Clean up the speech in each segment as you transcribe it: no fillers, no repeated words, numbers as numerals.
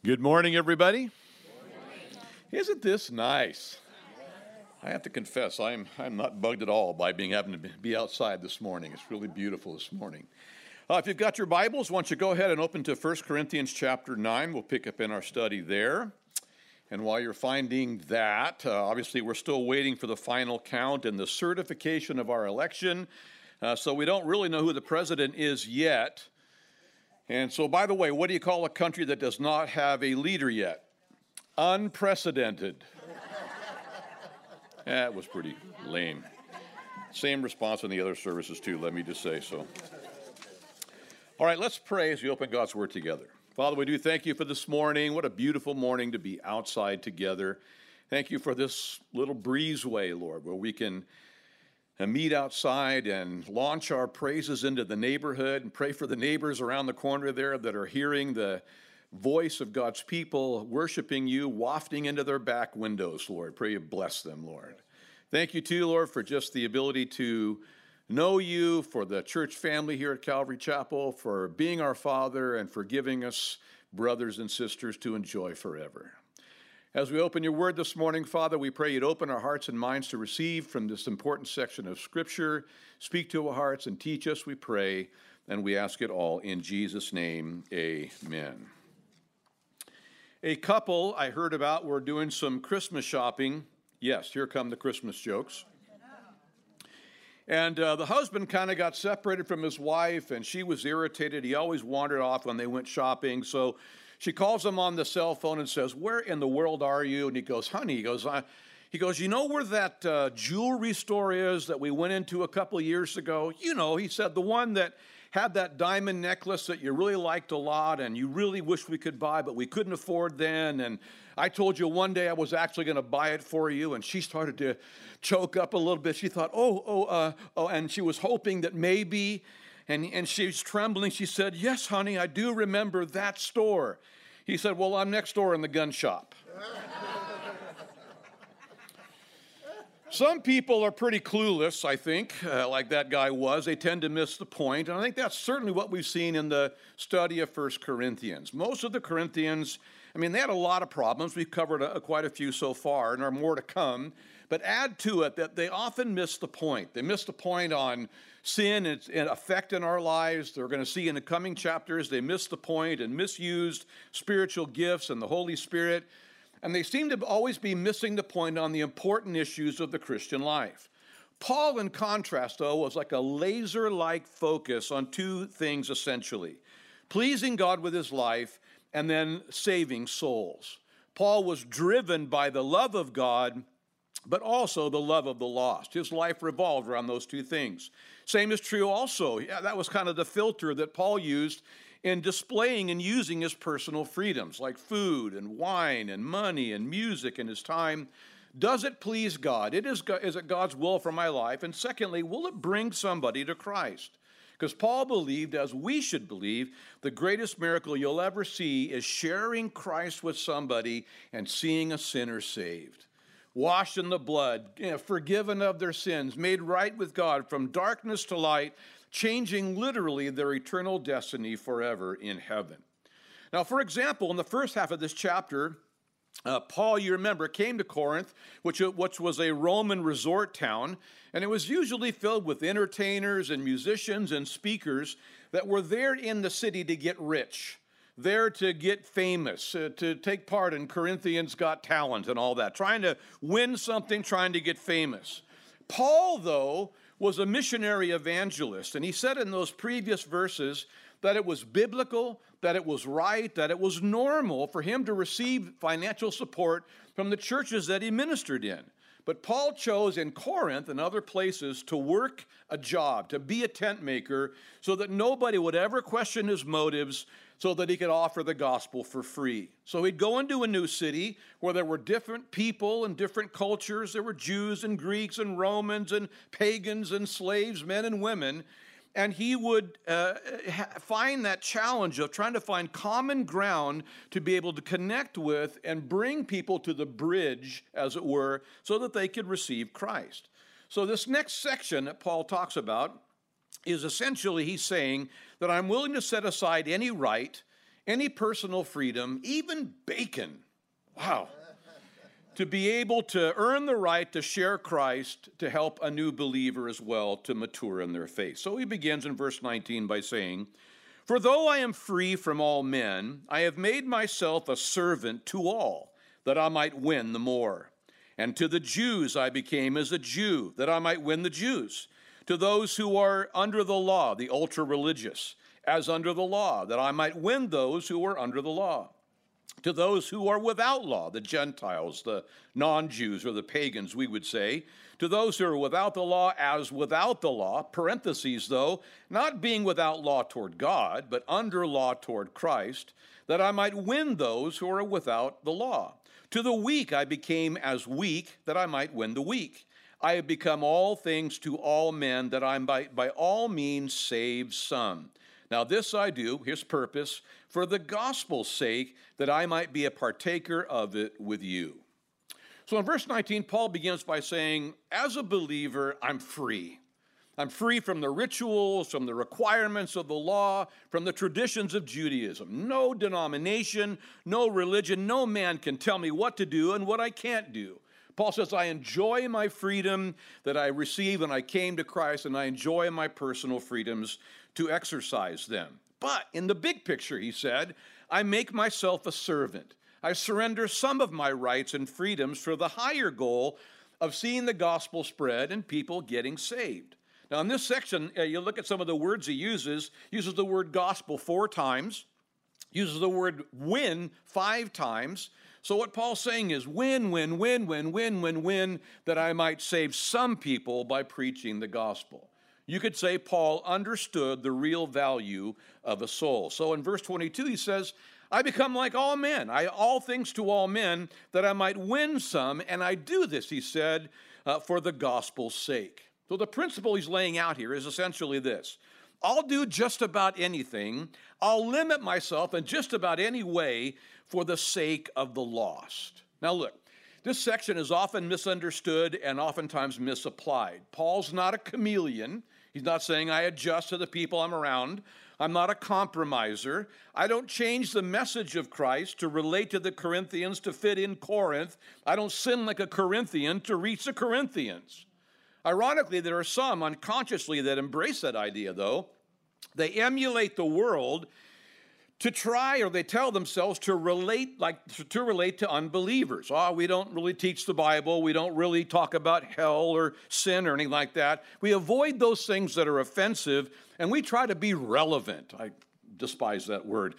Good morning, everybody. Isn't this nice? I have to confess, I'm not bugged at all by having to be outside this morning. It's really beautiful this morning. If you've got your Bibles, why don't you go ahead and open to 1 Corinthians chapter 9. We'll pick up in our study there. And while you're finding that, obviously we're still waiting for the final count and the certification of our election. So we don't really know who the president is yet. And so, by the way, what do you call a country that does not have a leader yet? Unprecedented. That was pretty lame. Same response in the other services too, let me just say so. All right, let's pray as we open God's Word together. Father, we do thank you for this morning. What a beautiful morning to be outside together. Thank you for this little breezeway, Lord, where we can meet outside and launch our praises into the neighborhood and pray for the neighbors around the corner there that are hearing the voice of God's people, worshiping you, wafting into their back windows, Lord. Pray you bless them, Lord. Thank you, too, Lord, for just the ability to know you, for the church family here at Calvary Chapel, for being our Father, and for giving us brothers and sisters to enjoy forever. As we open your word this morning, Father, we pray you'd open our hearts and minds to receive from this important section of Scripture. Speak to our hearts and teach us, we pray, and we ask it all in Jesus' name, amen. A couple I heard about were doing some Christmas shopping. Yes, here come the Christmas jokes. And the husband kind of got separated from his wife, and she was irritated. He always wandered off when they went shopping, so she calls him on the cell phone and says, "Where in the world are you?" And he goes, "Honey," he goes, "You know where that jewelry store is that we went into a couple of years ago?" "You know," he said, "the one that had that diamond necklace that you really liked a lot and you really wished we could buy, but we couldn't afford then. And I told you one day I was actually going to buy it for you." And she started to choke up a little bit. She thought, and she was hoping that maybe, and she was trembling. She said, "Yes, honey, I do remember that store." He said, "Well, I'm next door in the gun shop." Some people are pretty clueless, I think, like that guy was. They tend to miss the point, and I think that's certainly what we've seen in the study of 1 Corinthians. Most of the Corinthians, they had a lot of problems. We've covered quite a few so far, and there are more to come. But add to it that they often miss the point. They miss the point on sin and its effect in our lives. They're going to see in the coming chapters they missed the point and misused spiritual gifts and the Holy Spirit. And they seem to always be missing the point on the important issues of the Christian life. Paul, in contrast, though, was like a laser-like focus on two things essentially: pleasing God with his life and then saving souls. Paul was driven by the love of God, but also the love of the lost. His life revolved around those two things. Same is true also. That was kind of the filter that Paul used in displaying and using his personal freedoms, like food and wine and money and music and his time. Does it please God? Is it God's will for my life? And secondly, will it bring somebody to Christ? Because Paul believed, as we should believe, the greatest miracle you'll ever see is sharing Christ with somebody and seeing a sinner saved. Washed in the blood, forgiven of their sins, made right with God, from darkness to light, changing literally their eternal destiny forever in heaven. Now, for example, in the first half of this chapter, Paul, you remember, came to Corinth, which was a Roman resort town, and it was usually filled with entertainers and musicians and speakers that were there in the city to get rich, there to get famous, to take part in Corinthians Got Talent and all that, trying to win something, trying to get famous. Paul, though, was a missionary evangelist, and he said in those previous verses that it was biblical, that it was right, that it was normal for him to receive financial support from the churches that he ministered in. But Paul chose in Corinth and other places to work a job, to be a tent maker, so that nobody would ever question his motives, so that he could offer the gospel for free. So he'd go into a new city where there were different people and different cultures. There were Jews and Greeks and Romans and pagans and slaves, men and women. And he would find that challenge of trying to find common ground to be able to connect with and bring people to the bridge, as it were, so that they could receive Christ. So this next section that Paul talks about is essentially, he's saying that I'm willing to set aside any right any personal freedom, even bacon. Wow. To be able to earn the right to share Christ, to help a new believer as well to mature in their faith. So he begins in verse 19 by saying, "For though I am free from all men, I have made myself a servant to all, that I might win the more. And to the Jews I became as a Jew, that I might win the Jews. To those who are under the law, the ultra-religious, as under the law, that I might win those who are under the law. To those who are without law, the Gentiles, the non-Jews, or the pagans, we would say. To those who are without the law, as without the law, parentheses though, not being without law toward God, but under law toward Christ, that I might win those who are without the law. To the weak I became as weak, that I might win the weak. I have become all things to all men, that I might by all means save some. Now this I do," his purpose, "for the gospel's sake, that I might be a partaker of it with you." So in verse 19, Paul begins by saying, as a believer, I'm free. I'm free from the rituals, from the requirements of the law, from the traditions of Judaism. No denomination, no religion, no man can tell me what to do and what I can't do. Paul says, I enjoy my freedom that I receive when I came to Christ, and I enjoy my personal freedoms to exercise them. But in the big picture, he said, I make myself a servant. I surrender some of my rights and freedoms for the higher goal of seeing the gospel spread and people getting saved. Now, in this section, you look at some of the words he uses the word gospel 4 times, uses the word win 5 times. So what Paul's saying is win, that I might save some people by preaching the gospel. You could say Paul understood the real value of a soul. So in verse 22, he says, I become like all men. All things to all men, that I might win some. And I do this, he said, for the gospel's sake. So the principle he's laying out here is essentially this. I'll do just about anything. I'll limit myself in just about any way for the sake of the lost. Now look, this section is often misunderstood and oftentimes misapplied. Paul's not a chameleon. He's not saying I adjust to the people I'm around. I'm not a compromiser. I don't change the message of Christ to relate to the Corinthians to fit in Corinth. I don't sin like a Corinthian to reach the Corinthians. Ironically, there are some unconsciously that embrace that idea, though. They emulate the world to try, or they tell themselves to relate to unbelievers. We don't really teach the Bible. We don't really talk about hell or sin or anything like that. We avoid those things that are offensive, and we try to be relevant. I despise that word.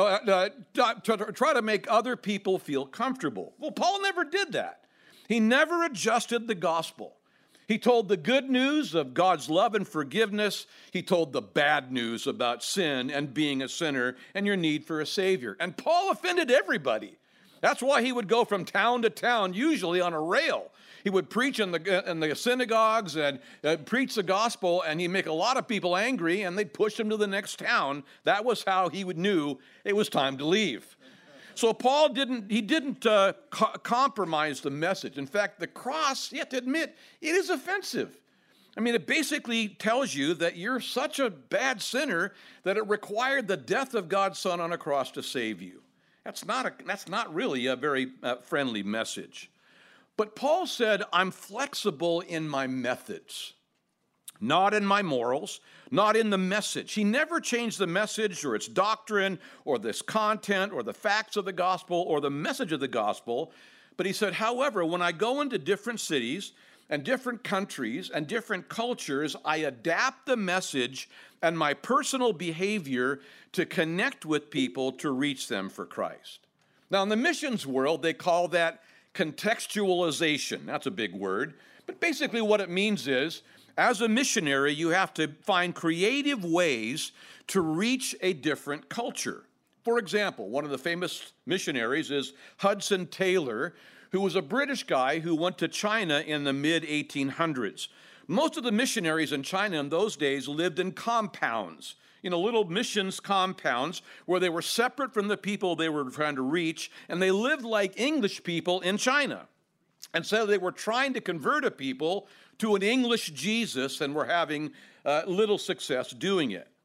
To try to make other people feel comfortable. Well, Paul never did that. He never adjusted the gospel. He told the good news of God's love and forgiveness. He told the bad news about sin and being a sinner and your need for a Savior. And Paul offended everybody. That's why he would go from town to town, usually on a rail. He would preach in the synagogues and preach the gospel, and he'd make a lot of people angry, and they'd push him to the next town. That was how he knew it was time to leave. So Paul didn't compromise the message. In fact, the cross, you have to admit, it is offensive. I mean, it basically tells you that you're such a bad sinner that it required the death of God's Son on a cross to save you. That's not really a very friendly message. But Paul said, I'm flexible in my methods, not in my morals, not in the message. He never changed the message or its doctrine or this content or the facts of the gospel or the message of the gospel. But he said, however, when I go into different cities and different countries and different cultures, I adapt the message and my personal behavior to connect with people to reach them for Christ. Now, in the missions world, they call that contextualization. That's a big word. But basically what it means is, as a missionary, you have to find creative ways to reach a different culture. For example, one of the famous missionaries is Hudson Taylor, who was a British guy who went to China in the mid-1800s. Most of the missionaries in China in those days lived in compounds, little missions compounds where they were separate from the people they were trying to reach, and they lived like English people in China. And so they were trying to convert a people to an English Jesus and were having little success doing it.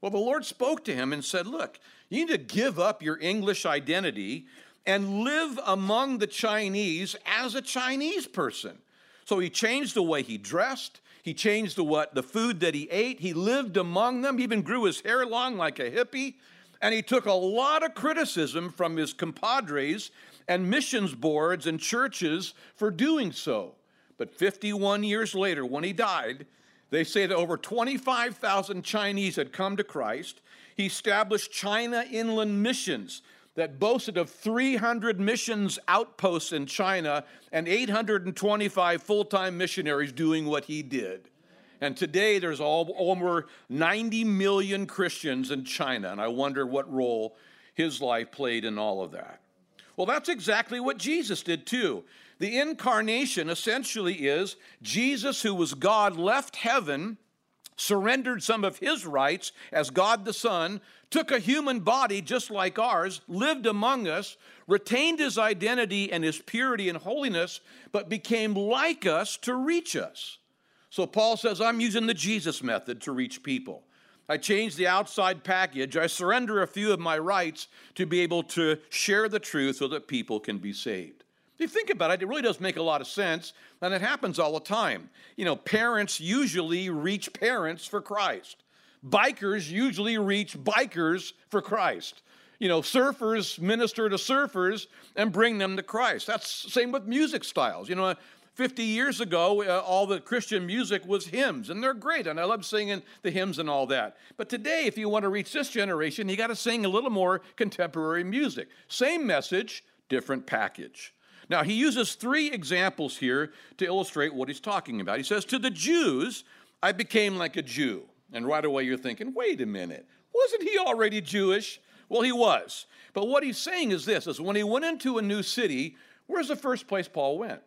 Well, the Lord spoke to him and said, look, you need to give up your English identity and live among the Chinese as a Chinese person. So he changed the way he dressed. He changed the food that he ate. He lived among them. He even grew his hair long like a hippie. And he took a lot of criticism from his compadres and missions boards and churches for doing so. But 51 years later, when he died, they say that over 25,000 Chinese had come to Christ. He established China Inland Missions that boasted of 300 missions outposts in China and 825 full-time missionaries doing what he did. And today there's over 90 million Christians in China, and I wonder what role his life played in all of that. Well, that's exactly what Jesus did too. The incarnation essentially is Jesus, who was God, left heaven, surrendered some of his rights as God the Son, took a human body just like ours, lived among us, retained his identity and his purity and holiness, but became like us to reach us. So Paul says, I'm using the Jesus method to reach people. I change the outside package. I surrender a few of my rights to be able to share the truth so that people can be saved. If you think about it, it really does make a lot of sense, and it happens all the time. You know, parents usually reach parents for Christ. Bikers usually reach bikers for Christ. You know, surfers minister to surfers and bring them to Christ. That's the same with music styles. You know, 50 years ago, all the Christian music was hymns, and they're great, and I love singing the hymns and all that. But today, if you want to reach this generation, you got to sing a little more contemporary music. Same message, different package. Now, he uses 3 examples here to illustrate what he's talking about. He says, to the Jews, I became like a Jew. And right away you're thinking, wait a minute, wasn't he already Jewish? Well, he was. But what he's saying is this, is when he went into a new city, where's the first place Paul went?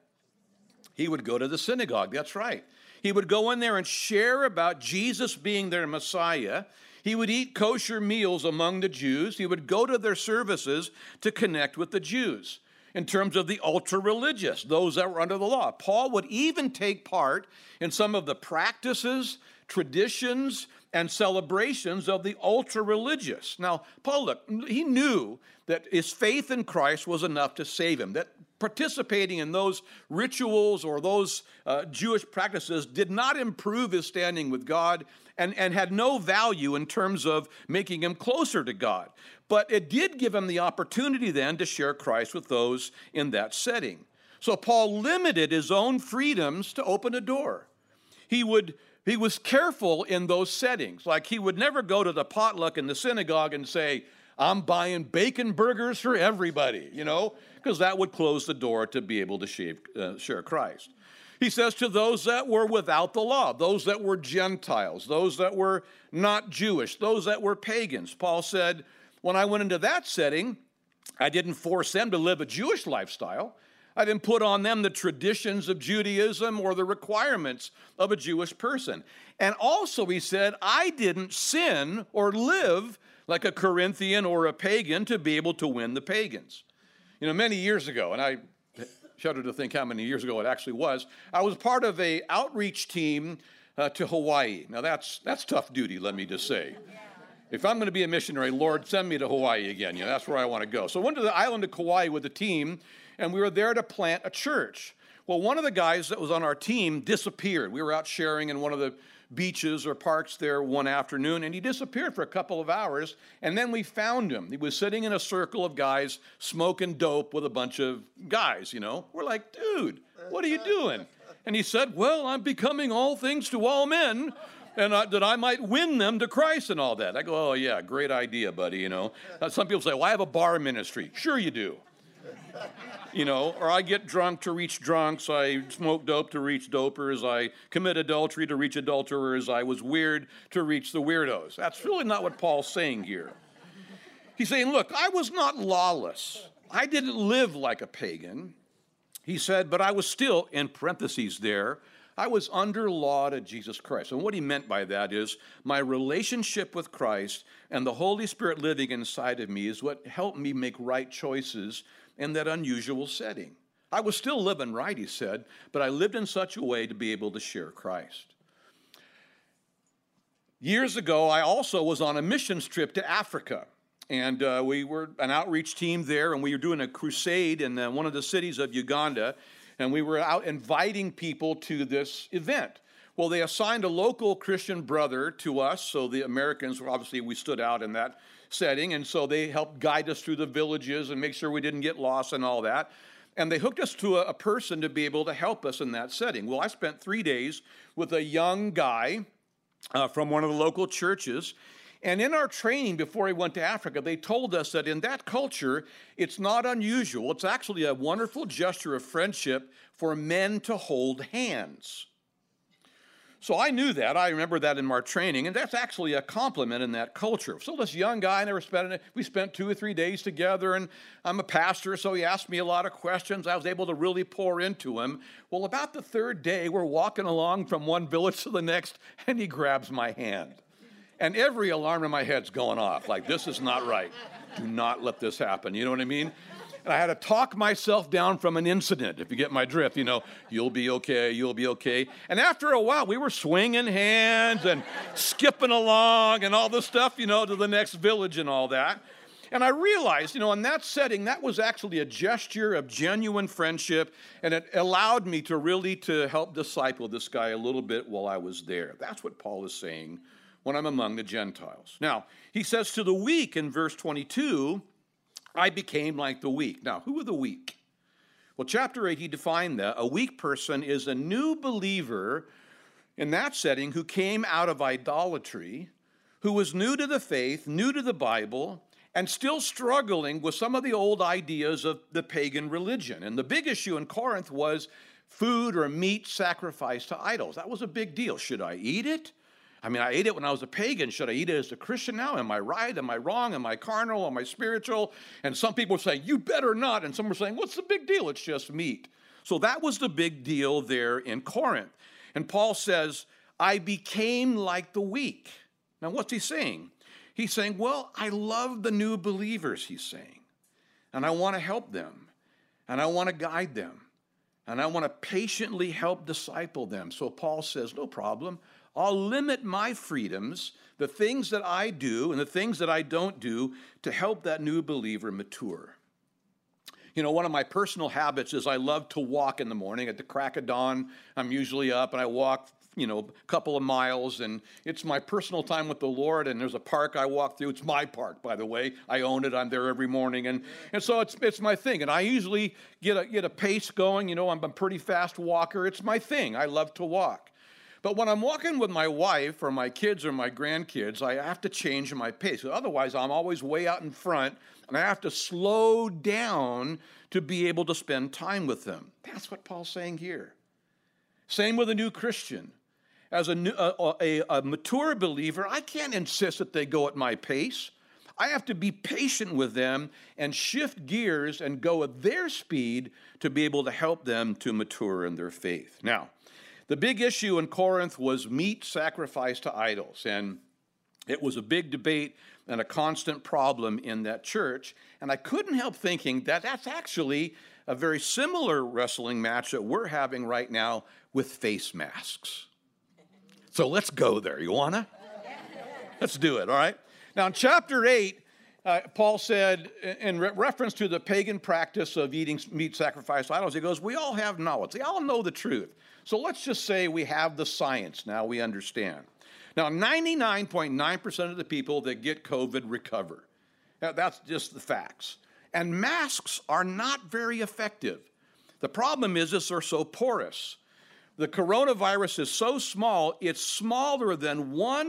He would go to the synagogue, that's right. He would go in there and share about Jesus being their Messiah. He would eat kosher meals among the Jews. He would go to their services to connect with the Jews. In terms of the ultra-religious, those that were under the law, Paul would even take part in some of the practices, traditions, and celebrations of the ultra-religious. Now, Paul, look, he knew that his faith in Christ was enough to save him, that participating in those rituals or those Jewish practices did not improve his standing with God and had no value in terms of making him closer to God. But it did give him the opportunity then to share Christ with those in that setting. So Paul limited his own freedoms to open a door. He was careful in those settings. Like he would never go to the potluck in the synagogue and say, I'm buying bacon burgers for everybody, you know, because that would close the door to be able to share Christ. He says to those that were without the law, those that were Gentiles, those that were not Jewish, those that were pagans. Paul said, when I went into that setting, I didn't force them to live a Jewish lifestyle. I didn't put on them the traditions of Judaism or the requirements of a Jewish person. And also, he said, I didn't sin or live like a Corinthian or a pagan to be able to win the pagans. You know, many years ago, and I shudder to think how many years ago it actually was, I was part of an outreach team to Hawaii. Now, that's tough duty, let me just say. If I'm going to be a missionary, Lord, send me to Hawaii again. You know, that's where I want to go. So I went to the island of Kauai with the team, and we were there to plant a church. Well, one of the guys that was on our team disappeared. We were out sharing in one of the beaches or parks there one afternoon, and he disappeared for a couple of hours, and then we found him. He was sitting in a circle of guys smoking dope with a bunch of guys, you know. We're like, dude, what are you doing? And he said, well, I'm becoming all things to all men, and that I might win them to Christ and all that. I go, oh, yeah, great idea, buddy, you know. Some people say, well, I have a bar ministry. Sure you do. You know, or I get drunk to reach drunks, I smoke dope to reach dopers, I commit adultery to reach adulterers, I was weird to reach the weirdos. That's really not what Paul's saying here. He's saying, look, I was not lawless. I didn't live like a pagan. He said, but I was still, in parentheses there, I was under law to Jesus Christ. And what he meant by that is my relationship with Christ and the Holy Spirit living inside of me is what helped me make right choices in that unusual setting. I was still living right, he said, but I lived in such a way to be able to share Christ. Years ago, I also was on a missions trip to Africa. And we were an outreach team there, and we were doing a crusade in one of the cities of Uganda. And we were out inviting people to this event. Well, they assigned a local Christian brother to us. So the Americans, obviously, we stood out in that setting. And so they helped guide us through the villages and make sure we didn't get lost and all that. And they hooked us to a person to be able to help us in that setting. Well, I spent 3 days with a young guy from one of the local churches. And in our training before we went to Africa, they told us that in that culture, it's not unusual. It's actually a wonderful gesture of friendship for men to hold hands. So I knew that. I remember that in our training, and that's actually a compliment in that culture. So this young guy, we spent 2 or 3 days together, and I'm a pastor, so he asked me a lot of questions. I was able to really pour into him. Well, about the 3rd day, we're walking along from one village to the next, and he grabs my hand. And every alarm in my head's going off, like, this is not right. Do not let this happen, you know what I mean? And I had to talk myself down from an incident, if you get my drift, you'll be okay, you'll be okay. And after a while, we were swinging hands and skipping along and all this stuff, to the next village and all that. And I realized, in that setting, that was actually a gesture of genuine friendship, and it allowed me to help disciple this guy a little bit while I was there. That's what Paul is saying when I'm among the Gentiles. Now, he says to the weak in verse 22, I became like the weak. Now, who are the weak? Well, chapter 8, he defined that. A weak person is a new believer in that setting who came out of idolatry, who was new to the faith, new to the Bible, and still struggling with some of the old ideas of the pagan religion. And the big issue in Corinth was food or meat sacrificed to idols. That was a big deal. Should I eat it? I ate it when I was a pagan. Should I eat it as a Christian now? Am I right? Am I wrong? Am I carnal? Am I spiritual? And some people were saying, you better not. And some were saying, what's the big deal? It's just meat. So that was the big deal there in Corinth. And Paul says, I became like the weak. Now, what's he saying? He's saying, well, I love the new believers, he's saying. And I want to help them. And I want to guide them. And I want to patiently help disciple them. So Paul says, no problem. I'll limit my freedoms, the things that I do and the things that I don't do, to help that new believer mature. One of my personal habits is I love to walk in the morning. At the crack of dawn, I'm usually up and I walk, a couple of miles, and it's my personal time with the Lord, and there's a park I walk through. It's my park, by the way. I own it. I'm there every morning, and so it's my thing, and I usually get a pace going. I'm a pretty fast walker. It's my thing. I love to walk. But when I'm walking with my wife or my kids or my grandkids, I have to change my pace. Otherwise, I'm always way out in front, and I have to slow down to be able to spend time with them. That's what Paul's saying here. Same with a new Christian. As a mature believer, I can't insist that they go at my pace. I have to be patient with them and shift gears and go at their speed to be able to help them to mature in their faith. Now, the big issue in Corinth was meat sacrificed to idols, and it was a big debate and a constant problem in that church, and I couldn't help thinking that that's actually a very similar wrestling match that we're having right now with face masks. So let's go there. You wanna? Let's do it, all right? Now, in chapter 8, Paul said, in reference to the pagan practice of eating meat sacrificed to idols, he goes, we all have knowledge. They all know the truth. So let's just say we have the science. Now we understand. Now, 99.9% of the people that get COVID recover. That's just the facts. And masks are not very effective. The problem is they're so porous. The coronavirus is so small, it's smaller than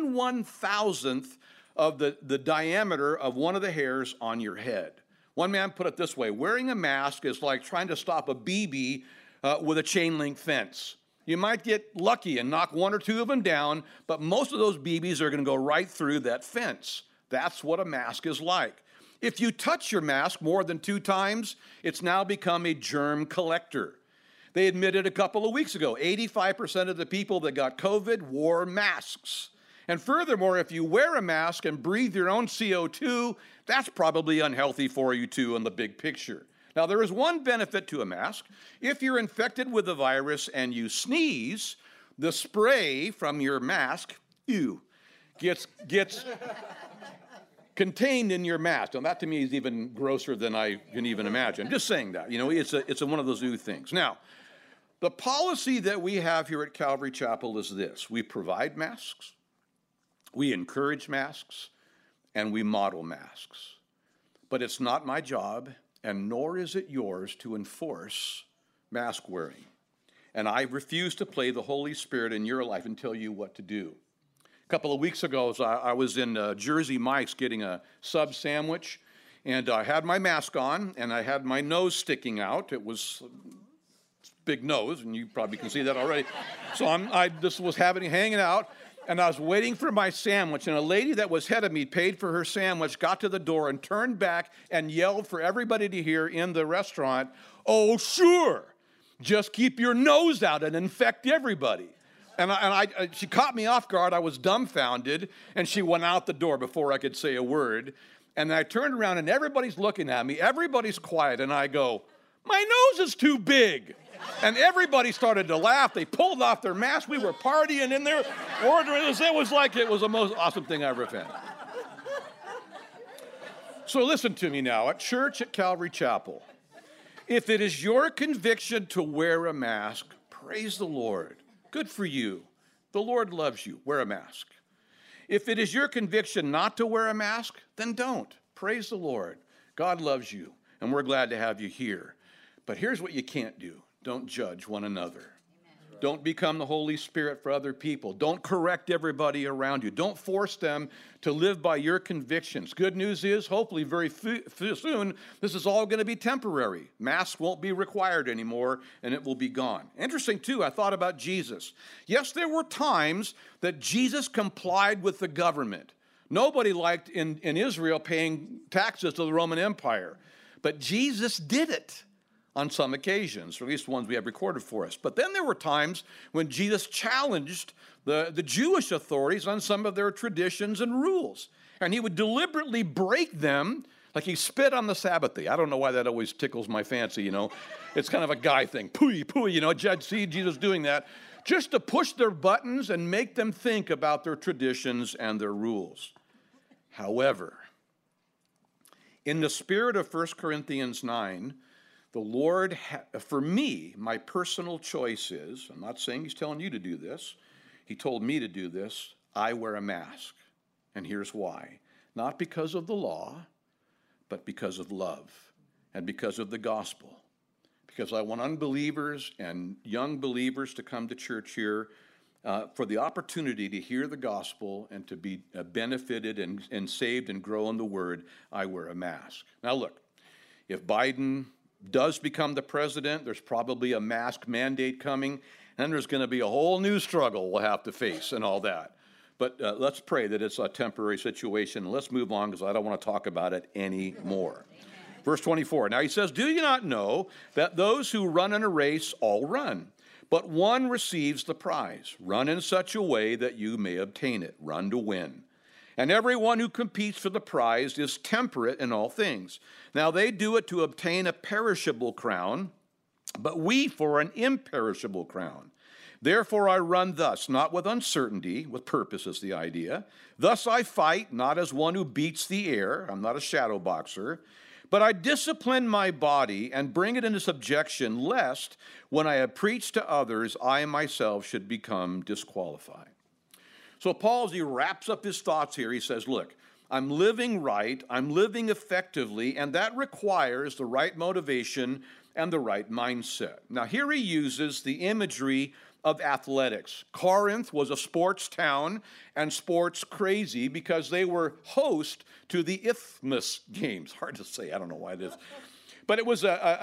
1/1000th of the diameter of one of the hairs on your head. One man put it this way: wearing a mask is like trying to stop a BB with a chain link fence. You might get lucky and knock 1 or 2 of them down, but most of those BBs are going to go right through that fence. That's what a mask is like. If you touch your mask more than 2 times, it's now become a germ collector. They admitted a couple of weeks ago, 85% of the people that got COVID wore masks. And furthermore, if you wear a mask and breathe your own CO2, that's probably unhealthy for you too in the big picture. Now, there is one benefit to a mask. If you're infected with the virus and you sneeze, the spray from your mask, gets contained in your mask. And that to me is even grosser than I can even imagine. I'm just saying that. It's one of those new things. Now, the policy that we have here at Calvary Chapel is this. We provide masks, we encourage masks, and we model masks. But it's not my job, and nor is it yours, to enforce mask wearing. And I refuse to play the Holy Spirit in your life and tell you what to do. A couple of weeks ago, I was in Jersey Mike's getting a sub sandwich, and I had my mask on, and I had my nose sticking out. It was big nose, and you probably can see that already. So I just was hanging out, and I was waiting for my sandwich, and a lady that was ahead of me paid for her sandwich, got to the door, and turned back and yelled for everybody to hear in the restaurant, "Oh, sure, just keep your nose out and infect everybody." And she caught me off guard. I was dumbfounded, and she went out the door before I could say a word. And I turned around, and everybody's looking at me. Everybody's quiet, and I go, "My nose is too big." And everybody started to laugh. They pulled off their masks. We were partying in there, ordering. It was the most awesome thing I ever found. So listen to me now. At church at Calvary Chapel, if it is your conviction to wear a mask, praise the Lord. Good for you. The Lord loves you. Wear a mask. If it is your conviction not to wear a mask, then don't. Praise the Lord. God loves you, and we're glad to have you here. But here's what you can't do. Don't judge one another. Amen. Don't become the Holy Spirit for other people. Don't correct everybody around you. Don't force them to live by your convictions. Good news is, hopefully very soon, this is all going to be temporary. Masks won't be required anymore, and it will be gone. Interesting, too, I thought about Jesus. Yes, there were times that Jesus complied with the government. Nobody liked in Israel paying taxes to the Roman Empire, but Jesus did it on some occasions, or at least ones we have recorded for us. But then there were times when Jesus challenged the Jewish authorities on some of their traditions and rules. And he would deliberately break them, like he spit on the Sabbath day. I don't know why that always tickles my fancy, It's kind of a guy thing. Pooey, Judge, see Jesus doing that, just to push their buttons and make them think about their traditions and their rules. However, in the spirit of 1 Corinthians 9, the Lord, for me, my personal choice is, I'm not saying he's telling you to do this, he told me to do this, I wear a mask. And here's why. Not because of the law, but because of love and because of the gospel. Because I want unbelievers and young believers to come to church here for the opportunity to hear the gospel and to be benefited and saved and grow in the word. I wear a mask. Now look, if Biden does become the president, there's probably a mask mandate coming, and there's going to be a whole new struggle we'll have to face and all that. But let's pray that it's a temporary situation. Let's move on because I don't want to talk about it anymore. Verse 24, now he says, "Do you not know that those who run in a race all run, but one receives the prize? Run in such a way that you may obtain it. Run to win. And everyone who competes for the prize is temperate in all things. Now they do it to obtain a perishable crown, but we for an imperishable crown. Therefore I run thus, not with uncertainty, with purpose is the idea. Thus I fight, not as one who beats the air. I'm not a shadow boxer. But I discipline my body and bring it into subjection, lest when I have preached to others, I myself should become disqualified." So Paul, as he wraps up his thoughts here, he says, look, I'm living right, I'm living effectively, and that requires the right motivation and the right mindset. Now here he uses the imagery of athletics. Corinth was a sports town and sports crazy because they were host to the Isthmus Games. Hard to say, I don't know why it is. But it was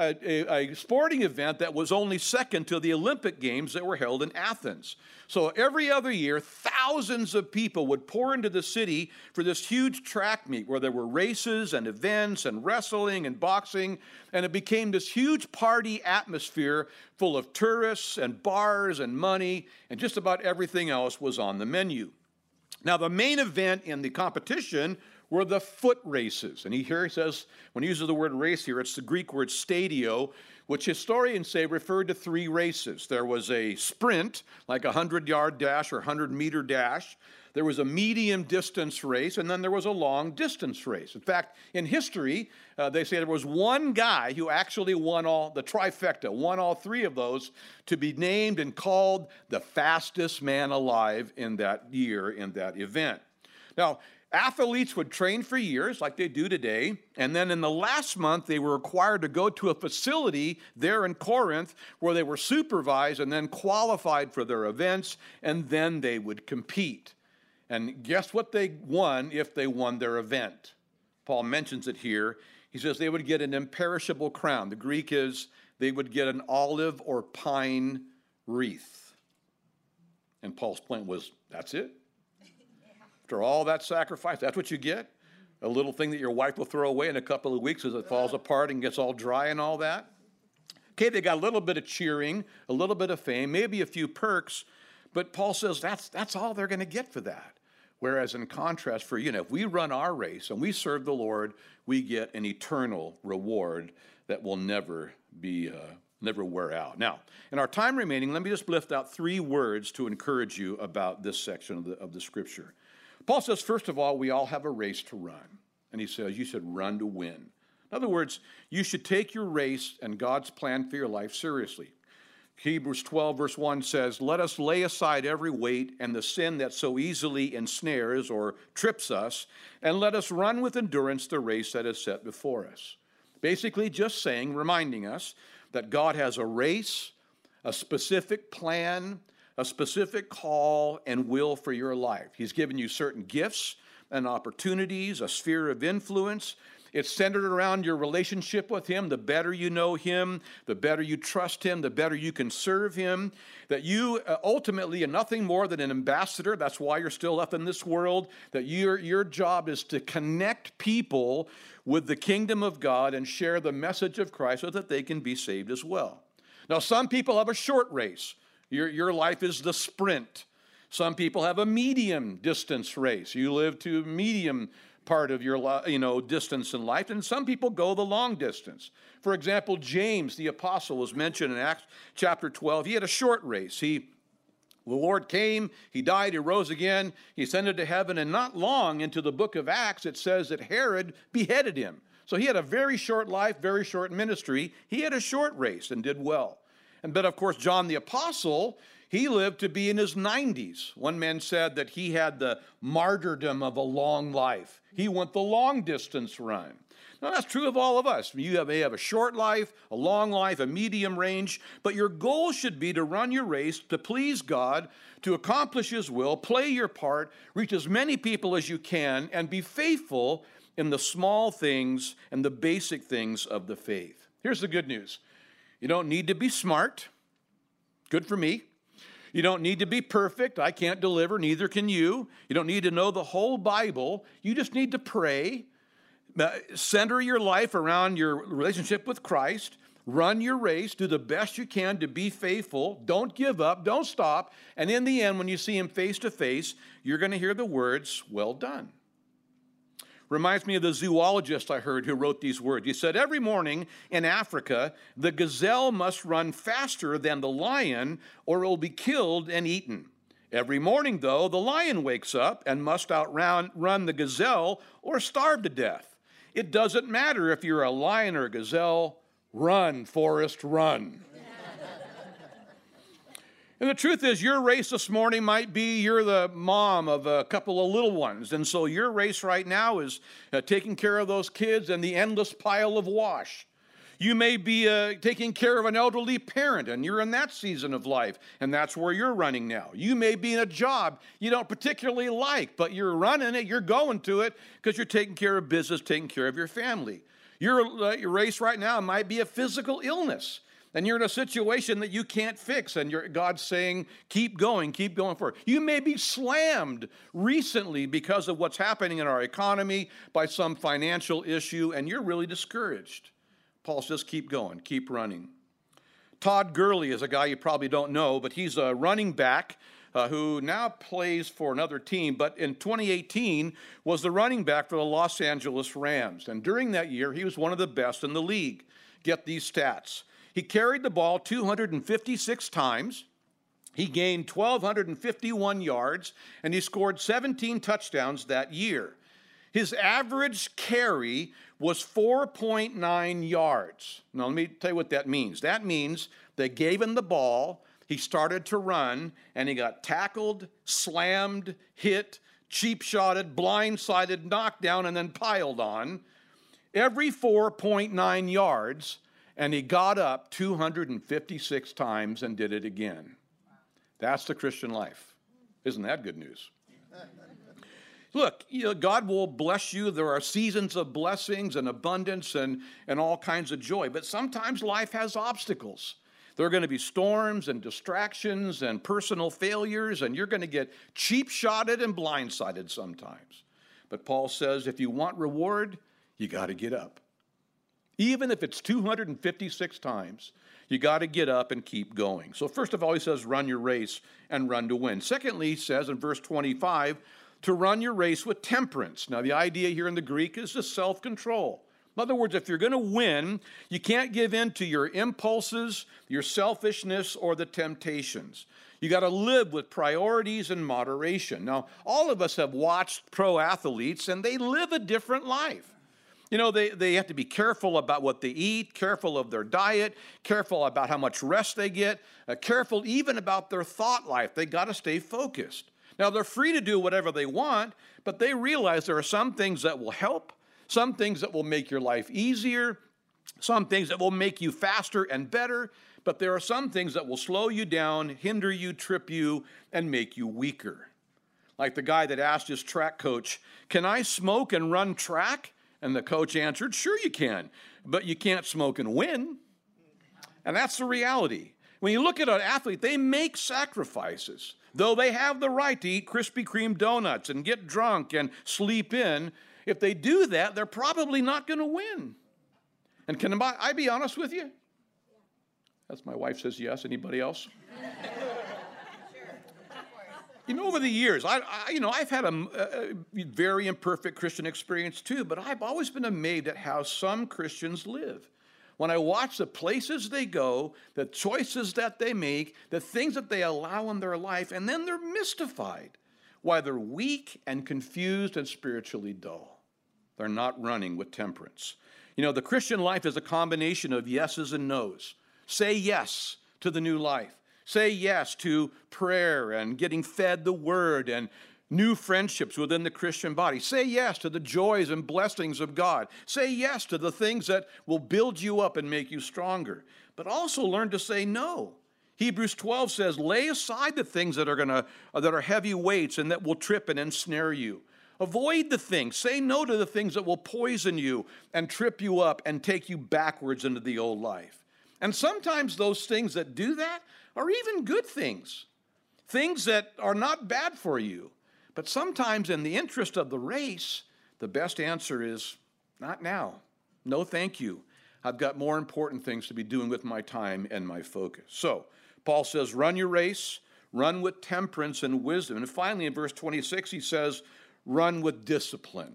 a sporting event that was only second to the Olympic Games that were held in Athens. So every other year, thousands of people would pour into the city for this huge track meet where there were races and events and wrestling and boxing, and it became this huge party atmosphere full of tourists and bars and money, and just about everything else was on the menu. Now, the main event in the competition were the foot races. And here he says, when he uses the word race here, it's the Greek word stadio, which historians say referred to three races. There was a sprint, like a 100-yard dash or 100-meter dash. There was a medium distance race, and then there was a long distance race. In fact, in history, they say there was one guy who actually won the trifecta, won all three of those, to be named and called the fastest man alive in that year, in that event. Now, athletes would train for years like they do today, and then in the last month they were required to go to a facility there in Corinth where they were supervised and then qualified for their events, and then they would compete. And guess what they won if they won their event? Paul mentions it here. He says they would get an imperishable crown. The Greek is they would get an olive or pine wreath. And Paul's point was, that's it? After all that sacrifice, that's what you get? A little thing that your wife will throw away in a couple of weeks as it falls apart and gets all dry and all that? Okay, they got a little bit of cheering, a little bit of fame, maybe a few perks, but Paul says that's all they're going to get for that. Whereas in contrast for, if we run our race and we serve the Lord, we get an eternal reward that will never wear out. Now, in our time remaining, let me just lift out three words to encourage you about this section of the Scripture. Paul says, first of all, we all have a race to run. And he says, you should run to win. In other words, you should take your race and God's plan for your life seriously. Hebrews 12, verse 1 says, let us lay aside every weight and the sin that so easily ensnares or trips us, and let us run with endurance the race that is set before us. Basically just saying, reminding us that God has a race, a specific plan, a specific call and will for your life. He's given you certain gifts and opportunities, a sphere of influence. It's centered around your relationship with Him. The better you know Him, the better you trust Him, the better you can serve Him. That you ultimately are nothing more than an ambassador. That's why you're still left in this world. That your job is to connect people with the kingdom of God and share the message of Christ so that they can be saved as well. Now, some people have a short race. Your life is the sprint. Some people have a medium distance race. You live to medium part of your distance in life, and some people go the long distance. For example, James, the apostle, was mentioned in Acts chapter 12. He had a short race. The Lord came, He died, He rose again, He ascended to heaven, and not long into the book of Acts, it says that Herod beheaded Him. So he had a very short life, very short ministry. He had a short race and did well. But of course, John the Apostle, he lived to be in his 90s. One man said that he had the martyrdom of a long life. He went the long distance run. Now, that's true of all of us. You may have a short life, a long life, a medium range, but your goal should be to run your race, to please God, to accomplish His will, play your part, reach as many people as you can, and be faithful in the small things and the basic things of the faith. Here's the good news. You don't need to be smart. Good for me. You don't need to be perfect. I can't deliver, neither can you. You don't need to know the whole Bible. You just need to pray. Center your life around your relationship with Christ. Run your race. Do the best you can to be faithful. Don't give up. Don't stop. And in the end, when you see Him face to face, you're going to hear the words, well done. Reminds me of the zoologist I heard who wrote these words. He said, every morning in Africa, the gazelle must run faster than the lion or it will be killed and eaten. Every morning, though, the lion wakes up and must outrun the gazelle or starve to death. It doesn't matter if you're a lion or a gazelle. Run, Forrest, run. And the truth is, your race this morning might be you're the mom of a couple of little ones. And so your race right now is taking care of those kids and the endless pile of wash. You may be taking care of an elderly parent, and you're in that season of life, and that's where you're running now. You may be in a job you don't particularly like, but you're running it, you're going to it, because you're taking care of business, taking care of your family. Your race right now might be a physical illness. And you're in a situation that you can't fix, and God's saying, keep going forward. You may be slammed recently because of what's happening in our economy by some financial issue, and you're really discouraged. Paul says, keep going, keep running. Todd Gurley is a guy you probably don't know, but he's a running back who now plays for another team, but in 2018 was the running back for the Los Angeles Rams. And during that year, he was one of the best in the league. Get these stats. He carried the ball 256 times. He gained 1,251 yards, and he scored 17 touchdowns that year. His average carry was 4.9 yards. Now, let me tell you what that means. That means they gave him the ball, he started to run, and he got tackled, slammed, hit, cheap-shotted, blindsided, knocked down, and then piled on every 4.9 yards, and he got up 256 times and did it again. That's the Christian life. Isn't that good news? Look, God will bless you. There are seasons of blessings and abundance and all kinds of joy. But sometimes life has obstacles. There are going to be storms and distractions and personal failures, and you're going to get cheap-shotted and blindsided sometimes. But Paul says if you want reward, you got to get up. Even if it's 256 times, you got to get up and keep going. So first of all, he says, run your race and run to win. Secondly, he says in verse 25, to run your race with temperance. Now, the idea here in the Greek is the self-control. In other words, if you're going to win, you can't give in to your impulses, your selfishness, or the temptations. You got to live with priorities and moderation. Now, all of us have watched pro athletes, and they live a different life. They have to be careful about what they eat, careful of their diet, careful about how much rest they get, careful even about their thought life. They got to stay focused. Now, they're free to do whatever they want, but they realize there are some things that will help, some things that will make your life easier, some things that will make you faster and better, but there are some things that will slow you down, hinder you, trip you, and make you weaker. Like the guy that asked his track coach, "Can I smoke and run track?" And the coach answered, "Sure you can, but you can't smoke and win." And that's the reality. When you look at an athlete, they make sacrifices. Though they have the right to eat Krispy Kreme donuts and get drunk and sleep in, if they do that, they're probably not going to win. And can I be honest with you? That's my wife says yes. Anybody else? Over the years, I've had a very imperfect Christian experience too, but I've always been amazed at how some Christians live. When I watch the places they go, the choices that they make, the things that they allow in their life, and then they're mystified why they're weak and confused and spiritually dull. They're not running with temperance. The Christian life is a combination of yeses and nos. Say yes to the new life. Say yes to prayer and getting fed the word and new friendships within the Christian body. Say yes to the joys and blessings of God. Say yes to the things that will build you up and make you stronger. But also learn to say no. Hebrews 12 says, lay aside the things that are heavy weights and that will trip and ensnare you. Avoid the things. Say no to the things that will poison you and trip you up and take you backwards into the old life. And sometimes those things that do that are even good things. Things that are not bad for you. But sometimes in the interest of the race, the best answer is not now. No, thank you. I've got more important things to be doing with my time and my focus. So Paul says, run your race, run with temperance and wisdom. And finally, in verse 26, he says, run with discipline.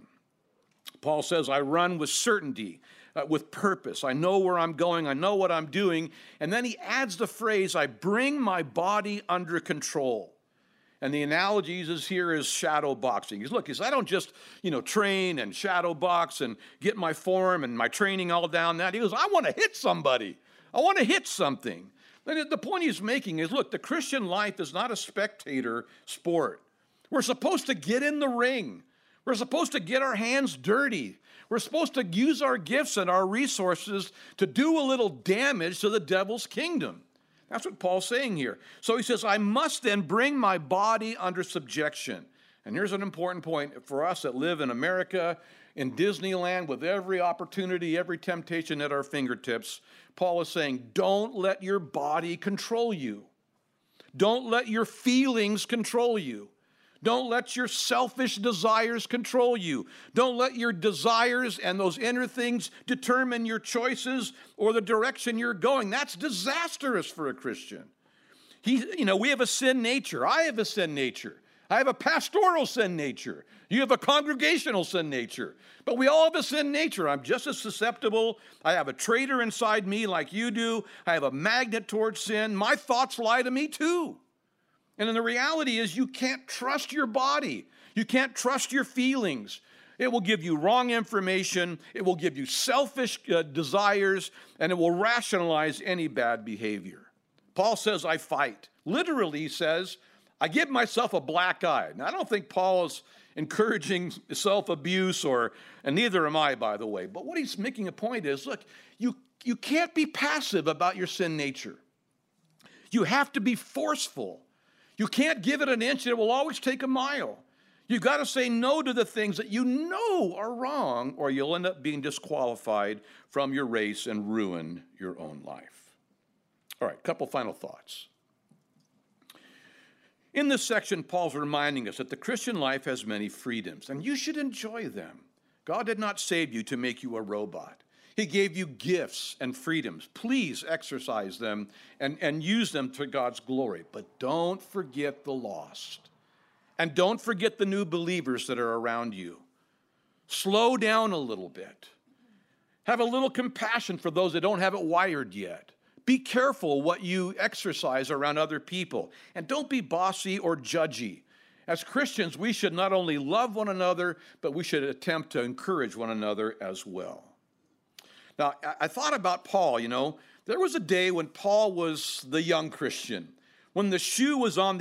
Paul says, I run with certainty, with purpose. I know where I'm going. I know what I'm doing. And then he adds the phrase, I bring my body under control. And the analogy he uses here is shadow boxing. He says, I don't just, train and shadow box and get my form and my training all down that. He goes, I want to hit somebody. I want to hit something. And the point he's making is, the Christian life is not a spectator sport. We're supposed to get in the ring. We're supposed to get our hands dirty. We're supposed to use our gifts and our resources to do a little damage to the devil's kingdom. That's what Paul's saying here. So he says, I must then bring my body under subjection. And here's an important point for us that live in America, in Disneyland, with every opportunity, every temptation at our fingertips. Paul is saying, don't let your body control you. Don't let your feelings control you. Don't let your selfish desires control you. Don't let your desires and those inner things determine your choices or the direction you're going. That's disastrous for a Christian. We have a sin nature. I have a sin nature. I have a pastoral sin nature. You have a congregational sin nature. But we all have a sin nature. I'm just as susceptible. I have a traitor inside me like you do. I have a magnet towards sin. My thoughts lie to me too. And then the reality is you can't trust your body. You can't trust your feelings. It will give you wrong information. It will give you selfish desires, and it will rationalize any bad behavior. Paul says, I fight. Literally, he says, I give myself a black eye. Now, I don't think Paul is encouraging self-abuse, and neither am I, by the way. But what he's making a point is, look, you can't be passive about your sin nature. You have to be forceful. You can't give it an inch, and it will always take a mile. You've got to say no to the things that you know are wrong, or you'll end up being disqualified from your race and ruin your own life. All right, couple final thoughts. In this section, Paul's reminding us that the Christian life has many freedoms, and you should enjoy them. God did not save you to make you a robot. He gave you gifts and freedoms. Please exercise them and use them to God's glory. But don't forget the lost. And don't forget the new believers that are around you. Slow down a little bit. Have a little compassion for those that don't have it wired yet. Be careful what you exercise around other people. And don't be bossy or judgy. As Christians, we should not only love one another, but we should attempt to encourage one another as well. Now, I thought about Paul, there was a day when Paul was the young Christian, when the sandal was on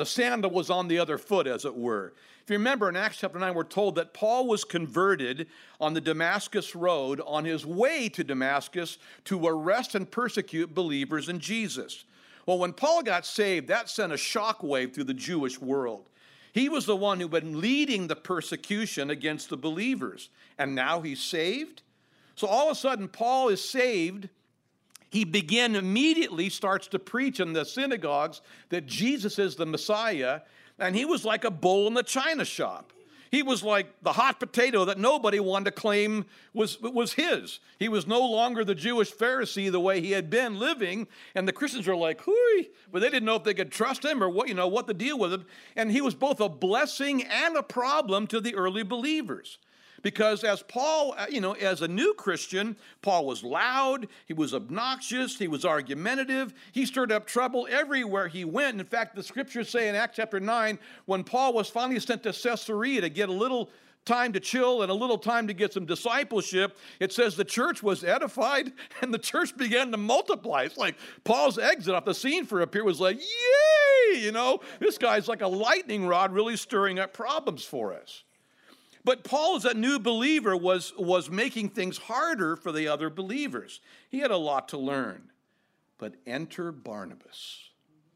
the other foot, as it were. If you remember in Acts chapter 9, we're told that Paul was converted on the Damascus road on his way to Damascus to arrest and persecute believers in Jesus. Well, when Paul got saved, that sent a shockwave through the Jewish world. He was the one who had been leading the persecution against the believers, and now he's saved. So all of a sudden, Paul is saved. He immediately starts to preach in the synagogues that Jesus is the Messiah, and he was like a bull in the china shop. He was like the hot potato that nobody wanted to claim was his. He was no longer the Jewish Pharisee the way he had been living, and the Christians were like, hooey, but they didn't know if they could trust him or what the deal with him. And he was both a blessing and a problem to the early believers. Because as Paul, as a new Christian, Paul was loud, he was obnoxious, he was argumentative, he stirred up trouble everywhere he went. In fact, the scriptures say in Acts chapter 9, when Paul was finally sent to Caesarea to get a little time to chill and a little time to get some discipleship, it says the church was edified and the church began to multiply. It's like Paul's exit off the scene for a period was like, yay, this guy's like a lightning rod really stirring up problems for us. But Paul, as a new believer, was making things harder for the other believers. He had a lot to learn. But enter Barnabas.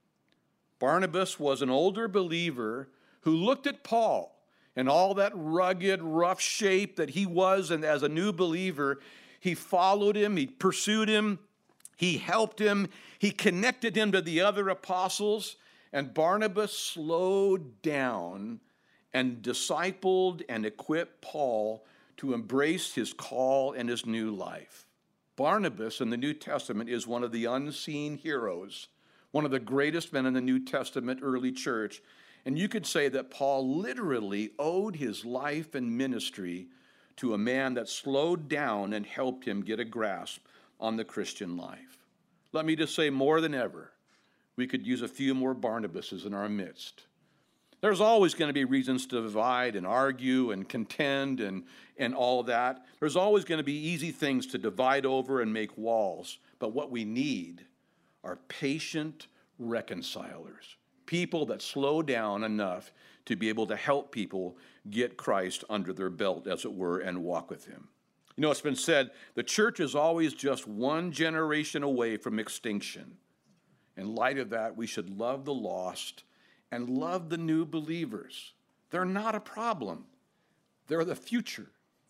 Barnabas was an older believer who looked at Paul and all that rugged, rough shape that he was, and as a new believer, he followed him, he pursued him, he helped him, he connected him to the other apostles, and Barnabas slowed down and discipled and equipped Paul to embrace his call and his new life. Barnabas in the New Testament is one of the unseen heroes, one of the greatest men in the New Testament early church. And you could say that Paul literally owed his life and ministry to a man that slowed down and helped him get a grasp on the Christian life. Let me just say, more than ever, we could use a few more Barnabases in our midst. There's always going to be reasons to divide and argue and contend and all that. There's always going to be easy things to divide over and make walls. But what we need are patient reconcilers, people that slow down enough to be able to help people get Christ under their belt, as it were, and walk with him. It's been said, the church is always just one generation away from extinction. In light of that, we should love the lost and love the new believers. They're not a problem. They're the future.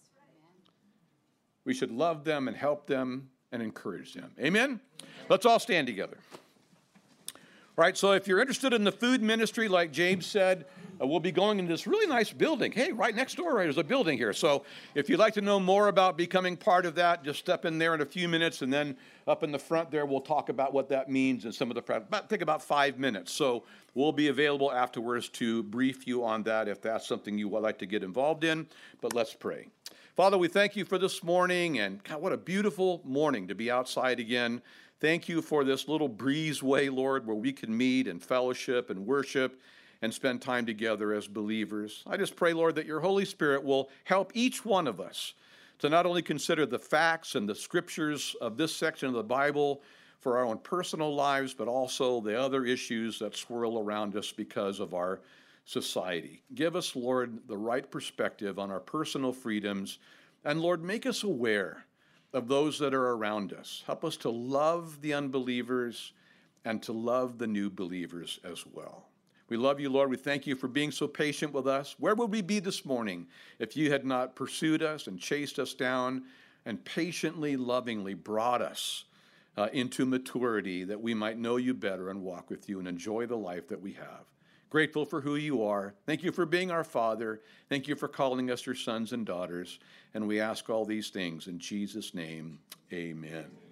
We should love them and help them and encourage them. Amen? Let's all stand together. All right, so if you're interested in the food ministry, like James said, we'll be going into this really nice building. Hey, right next door, there's a building here. So if you'd like to know more about becoming part of that, just step in there in a few minutes, and then up in the front there, we'll talk about what that means and some of the, take about 5 minutes. So we'll be available afterwards to brief you on that if that's something you would like to get involved in. But let's pray. Father, we thank you for this morning, and God, what a beautiful morning to be outside again. Thank you for this little breezeway, Lord, where we can meet and fellowship and worship and spend time together as believers. I just pray, Lord, that your Holy Spirit will help each one of us to not only consider the facts and the scriptures of this section of the Bible for our own personal lives, but also the other issues that swirl around us because of our society. Give us, Lord, the right perspective on our personal freedoms, and Lord, make us aware of those that are around us. Help us to love the unbelievers and to love the new believers as well. We love you, Lord. We thank you for being so patient with us. Where would we be this morning if you had not pursued us and chased us down and patiently, lovingly brought us into maturity that we might know you better and walk with you and enjoy the life that we have? Grateful for who you are. Thank you for being our Father. Thank you for calling us your sons and daughters. And we ask all these things in Jesus' name, amen.